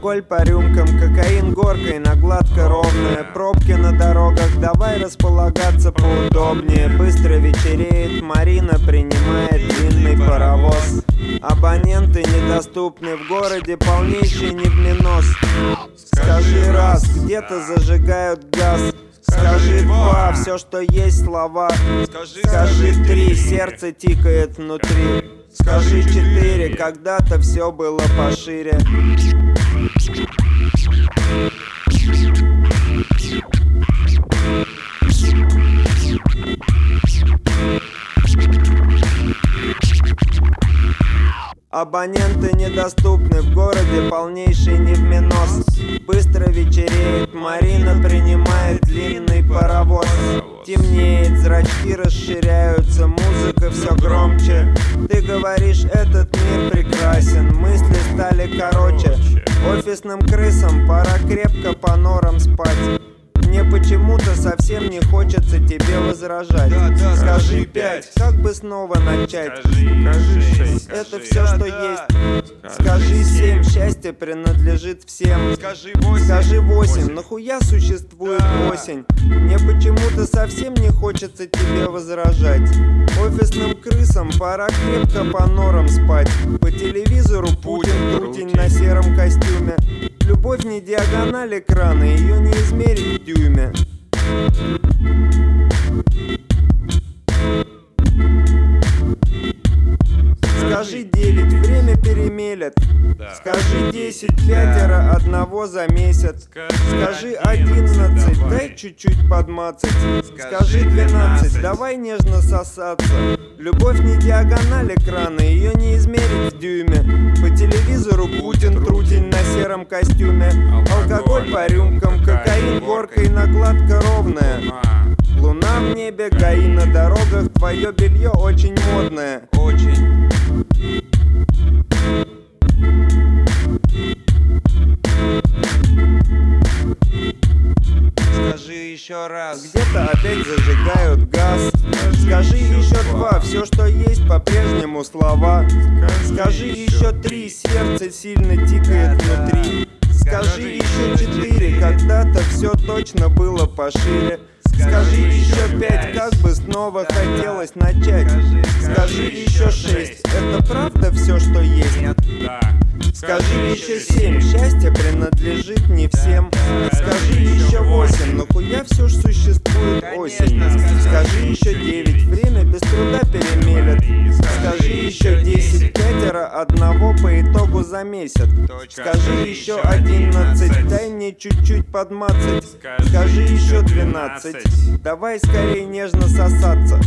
Алкоголь по рюмкам, кокаин горкой на гладко ровная. Пробки на дорогах, давай располагаться поудобнее. Быстро вечереет, Марина принимает длинный паровоз. Абоненты недоступны, в городе полнейший невменос. Скажи раз, где-то зажигают газ. Скажи два, все, что есть слова. Скажи три, сердце тикает внутри. Скажи четыре, когда-то все было пошире. Абоненты недоступны, в городе полнейший невменос. Быстро вечереет, Марина принимает длинный паровоз. Темнеет, зрачки расширяются, музыка все громче. Ты говоришь, этот мир прекрасен, мысли стали короче. Офисным крысам пора крепко по норам спать. Мне почему-то совсем не хочется тебе возражать. Скажи 5, как бы снова начать? Скажи 6, это все, что есть. Скажи 7, счастье принадлежит всем. Скажи 8, нахуя существует осень? Мне почему-то совсем не хочется тебе возражать. Офисным крысам пора крепко по норам спать. По телевизору Путин трутень на сером костюме. Любовь не диагональ экрана, ее не измерить в дюйме. Скажи 9, время перемелет. Скажи 10, пятеро одного за месяц. Скажи 11, дай чуть-чуть подмацать. Скажи 12, давай нежно сосаться. Любовь не диагональ экрана, ее не измерить в дюйме. По телевизору Путин трутень на сером костюме. Алкоголь по рюмкам, кокаин горкой на гладко ровная. Луна в небе, ГАИ на дорогах, твое белье очень модное. Очень. Скажи еще раз. Где-то опять зажигают газ. Скажи еще 2, все, что есть, по-прежнему слова. Скажи еще 3, сердце сильно тикает внутри. Скажи еще 4, когда-то все точно было пошире. Скажи еще 5, как бы снова хотелось начать. Скажи еще 6, это правда все, что есть? Скажи еще 7, счастье принадлежит не всем. Скажи еще 8, нахуя все ж существует осень? Скажи еще 9, время без труда перемелет. Скажи еще 10, пятеро одного по итогу за месяц. Скажи еще 11, дай мне чуть-чуть подмацать. Скажи еще 12, давай скорее нежно сосаться.